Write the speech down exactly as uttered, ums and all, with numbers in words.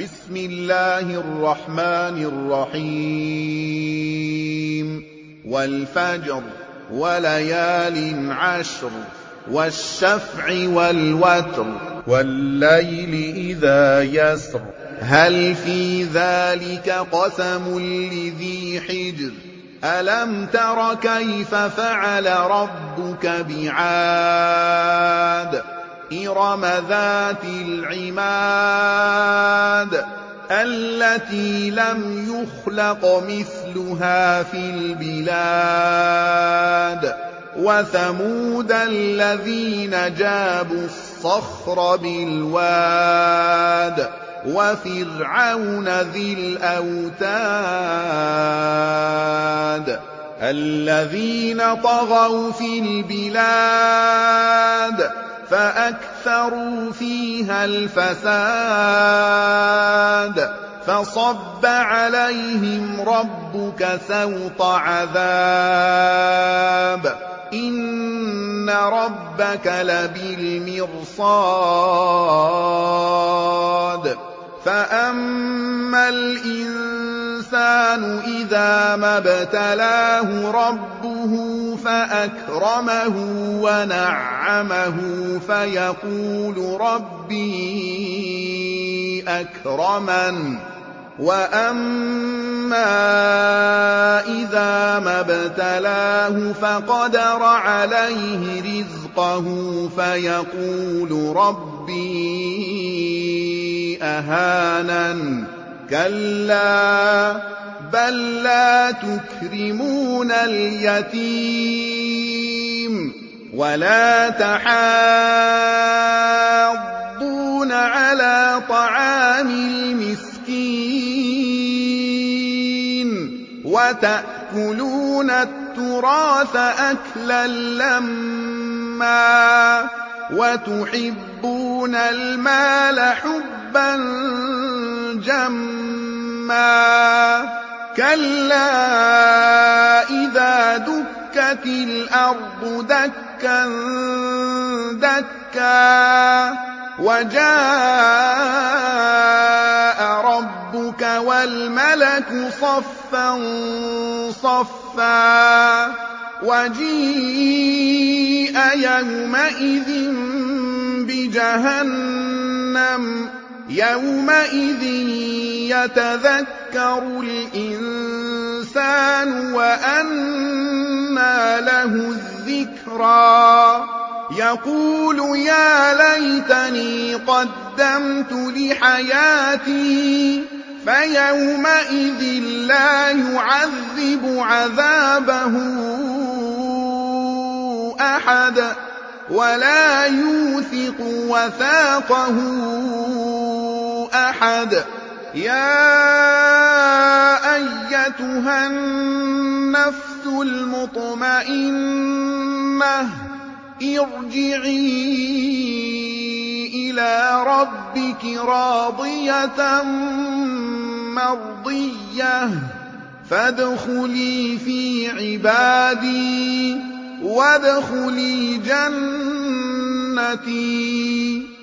بسم الله الرحمن الرحيم والفجر وليال عشر والشفع والوتر والليل إذا يسر هل في ذلك قسم لذي حجر ألم تر كيف فعل ربك بعاد إرم ذات العماد التي لم يخلق مثلها في البلاد وثمود الذين جابوا الصخر بالواد وفرعون ذي الأوتاد الذين طغوا في البلاد فأكثروا فيها الفساد فصب عليهم ربك سوط عذاب إن ربك لبالمرصاد فأما الإنسان إذا ما ابتلاه ربه فأكرمه ونعمه فيقول ربي أكرمن وأما إذا ما ابتلاه فقدر عليه رزقه فيقول ربي أهانن كلا بل لا تكرمون اليتيم ولا تحاضون على طعام المسكين وتأكلون التراث أكلا لما وتحبون المال حبا جما كلا إذا دكت الأرض دكا دكا وجاء ربك والملك صفا صفا وجيء يومئذ بجهنم يومئذ يتذكر الإنسان وأنى له الذكرى يقول يا ليتني قدمت لحياتي فيومئذ لا يعذب عذابه أحد ولا يوثق وثاقه أحد يا أيتها النفس المطمئنة ارجعي إلى ربك راضية مرضية فادخلي في عبادي وادخلي جنتي